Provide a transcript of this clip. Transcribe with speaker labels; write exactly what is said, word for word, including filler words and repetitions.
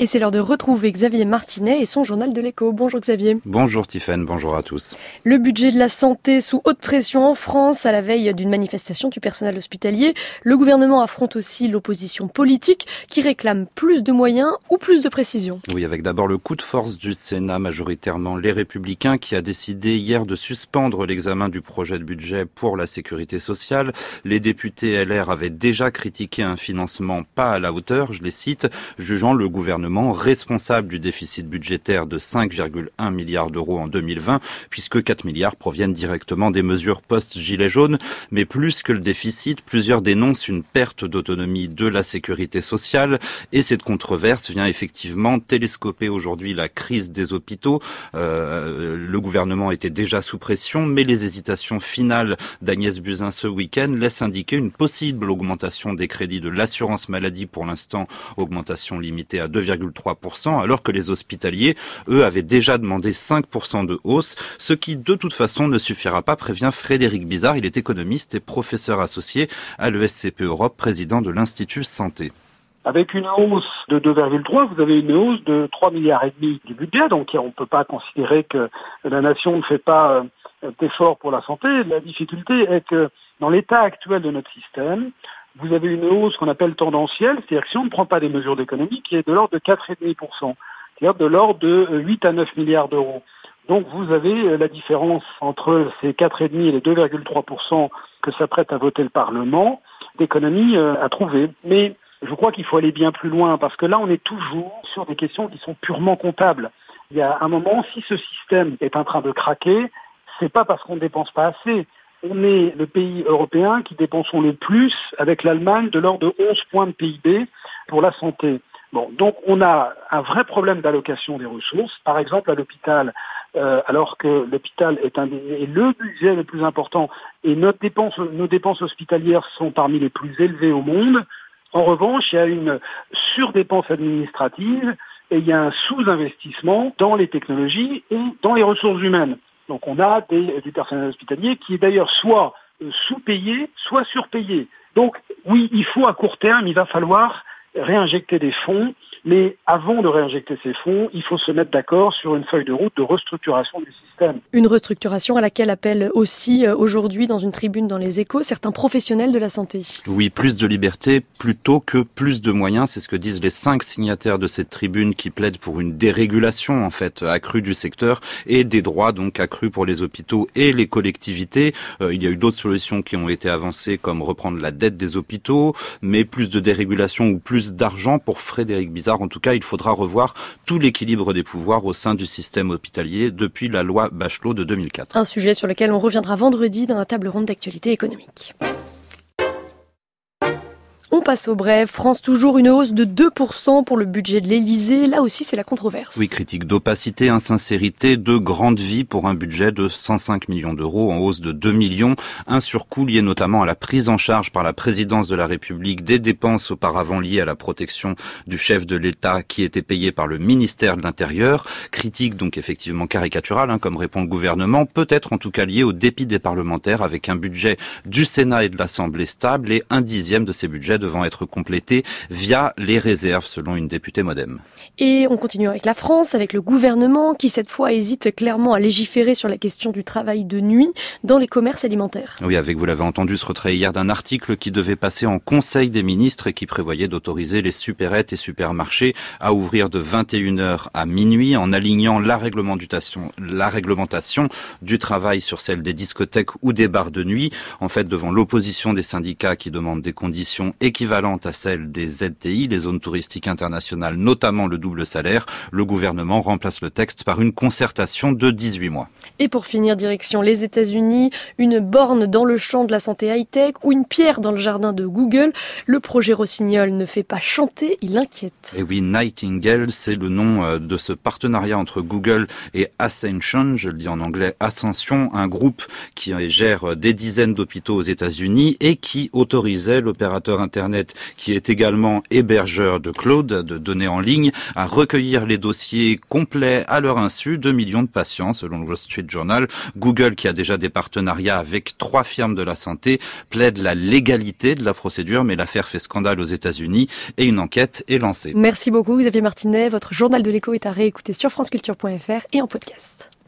Speaker 1: Et c'est l'heure de retrouver Xavier Martinet et son journal de l'écho. Bonjour Xavier.
Speaker 2: Bonjour Tiffaine, bonjour à tous.
Speaker 1: Le budget de la santé sous haute pression en France à la veille d'une manifestation du personnel hospitalier. Le gouvernement affronte aussi l'opposition politique qui réclame plus de moyens ou plus de précision.
Speaker 2: Oui, avec d'abord le coup de force du Sénat, majoritairement les Républicains, qui a décidé hier de suspendre l'examen du projet de budget pour la sécurité sociale. Les députés L R avaient déjà critiqué un financement pas à la hauteur, je les cite, jugeant le gouvernement responsable du déficit budgétaire de cinq virgule un milliards d'euros en deux mille vingt, puisque quatre milliards proviennent directement des mesures post-gilets jaunes. Mais plus que le déficit, plusieurs dénoncent une perte d'autonomie de la sécurité sociale. Et cette controverse vient effectivement télescoper aujourd'hui la crise des hôpitaux. Euh, le gouvernement était déjà sous pression, mais les hésitations finales d'Agnès Buzyn ce week-end laissent indiquer une possible augmentation des crédits de l'assurance maladie, pour l'instant augmentation limitée à deux virgule trois pour cent, alors que les hospitaliers, eux, avaient déjà demandé cinq pour cent de hausse, ce qui de toute façon ne suffira pas, prévient Frédéric Bizard. Il est économiste et professeur associé à l'E S C P Europe, président de l'Institut Santé.
Speaker 3: Avec une hausse de deux virgule trois, vous avez une hausse de trois milliards et demi du budget, donc on ne peut pas considérer que la nation ne fait pas d'efforts pour la santé. La difficulté est que dans l'état actuel de notre système, vous avez une hausse qu'on appelle tendancielle, c'est-à-dire que si on ne prend pas des mesures d'économie, qui est de l'ordre de quatre virgule cinq pour cent, c'est-à-dire de l'ordre de huit à neuf milliards d'euros. Donc vous avez la différence entre ces quatre virgule cinq et les deux virgule trois pour cent que s'apprête à voter le Parlement d'économie à trouver. Mais je crois qu'il faut aller bien plus loin, parce que là on est toujours sur des questions qui sont purement comptables. Il y a un moment, si ce système est en train de craquer, c'est pas parce qu'on ne dépense pas assez. On est le pays européen qui dépensons le plus, avec l'Allemagne, de l'ordre de onze points de P I B pour la santé. Bon, donc on a un vrai problème d'allocation des ressources. Par exemple, à l'hôpital, euh, alors que l'hôpital est, un des, est le budget le plus important et notre dépense, nos dépenses hospitalières sont parmi les plus élevées au monde. En revanche, il y a une surdépense administrative et il y a un sous-investissement dans les technologies et dans les ressources humaines. Donc on a des, du personnel hospitalier qui est d'ailleurs soit sous-payé, soit surpayé. Donc oui, il faut à court terme, il va falloir réinjecter des fonds, mais avant de réinjecter ces fonds, il faut se mettre d'accord sur une feuille de route de restructuration du système.
Speaker 1: Une restructuration à laquelle appellent aussi aujourd'hui dans une tribune dans les Échos certains professionnels de la santé.
Speaker 2: Oui, plus de liberté plutôt que plus de moyens, c'est ce que disent les cinq signataires de cette tribune qui plaident pour une dérégulation en fait accrue du secteur et des droits donc accrus pour les hôpitaux et les collectivités. Euh, il y a eu d'autres solutions qui ont été avancées comme reprendre la dette des hôpitaux, mais plus de dérégulation ou plus d'argent pour Frédéric Bizard. En tout cas, il faudra revoir tout l'équilibre des pouvoirs au sein du système hospitalier depuis la loi Bachelot de deux mille quatre.
Speaker 1: Un sujet sur lequel on reviendra vendredi dans la table ronde d'actualité économique. On passe au bref. France, toujours une hausse de deux pour cent pour le budget de l'Élysée. Là aussi, c'est la controverse.
Speaker 2: Oui, critique d'opacité, insincérité, de grande vie pour un budget de cent cinq millions d'euros en hausse de deux millions. Un surcoût lié notamment à la prise en charge par la présidence de la République des dépenses auparavant liées à la protection du chef de l'État qui était payé par le ministère de l'Intérieur. Critique donc effectivement caricaturale, hein, comme répond le gouvernement, peut-être en tout cas lié au dépit des parlementaires avec un budget du Sénat et de l'Assemblée stable et un dixième de ces budgets devant être complétés via les réserves, selon une députée Modem.
Speaker 1: Et on continue avec la France, avec le gouvernement qui cette fois hésite clairement à légiférer sur la question du travail de nuit dans les commerces alimentaires.
Speaker 2: Oui, avec, vous l'avez entendu, ce retrait hier d'un article qui devait passer en Conseil des ministres et qui prévoyait d'autoriser les supérettes et supermarchés à ouvrir de vingt et une heures à minuit en alignant la réglementation, la réglementation du travail sur celle des discothèques ou des bars de nuit. En fait, devant l'opposition des syndicats qui demandent des conditions équivalente à celle des Z T I, les zones touristiques internationales, notamment le double salaire, le gouvernement remplace le texte par une concertation de dix-huit mois.
Speaker 1: Et pour finir, direction les États-Unis, une borne dans le champ de la santé high-tech ou une pierre dans le jardin de Google. Le projet Rossignol ne fait pas chanter, il inquiète.
Speaker 2: Et oui, Nightingale, c'est le nom de ce partenariat entre Google et Ascension, je le dis en anglais Ascension, un groupe qui gère des dizaines d'hôpitaux aux États-Unis et qui autorisait l'opérateur internet Internet, qui est également hébergeur de cloud, de données en ligne, à recueillir les dossiers complets à leur insu de millions de patients, selon le Wall Street Journal. Google, qui a déjà des partenariats avec trois firmes de la santé, plaide la légalité de la procédure, mais l'affaire fait scandale aux États-Unis et une enquête est lancée.
Speaker 1: Merci beaucoup Xavier Martinet. Votre journal de l'écho est à réécouter sur franceculture point f r et en podcast.